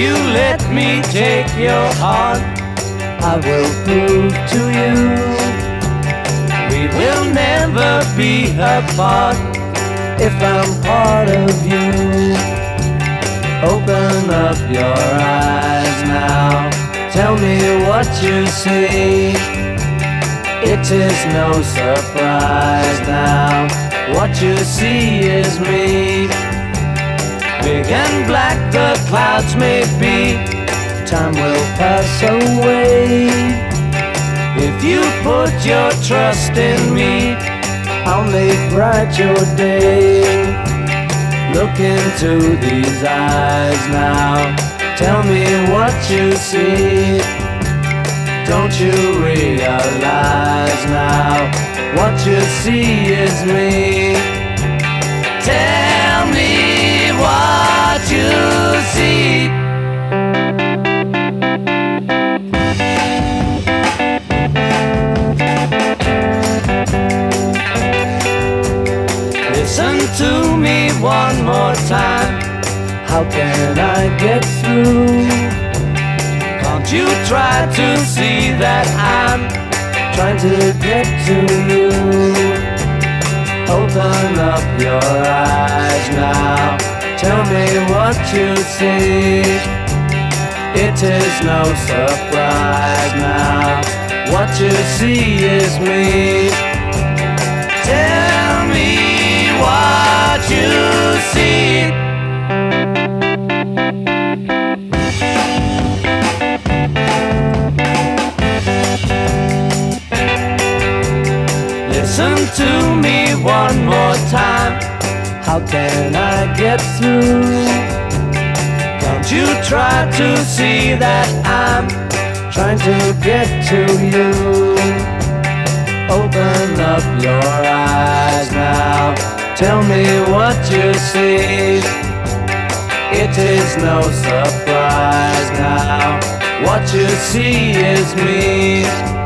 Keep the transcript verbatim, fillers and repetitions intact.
you let me take your heart, I will prove to you we will never be apart if I'm part of you. Open up your eyes now, tell me what you see. It is no surprise now, what you see is me. Big and black the clouds may be, time will pass away. If you put your trust in me, I'll make bright your day. Look into these eyes now, tell me what you see. Don't you realize now, what you see is me. Tell me what you see. Listen to me one more time, how can I get through? Can't you try to see that I'm trying to get to you? Open up your eyes now, tell me what you see. It is no surprise now, what you see is me. Tell me what you see. Listen to me one more time, how can I get through? Can't you try to see that I'm trying to get to you? Open up your eyes now, tell me what you see. It is no surprise now, what you see is me.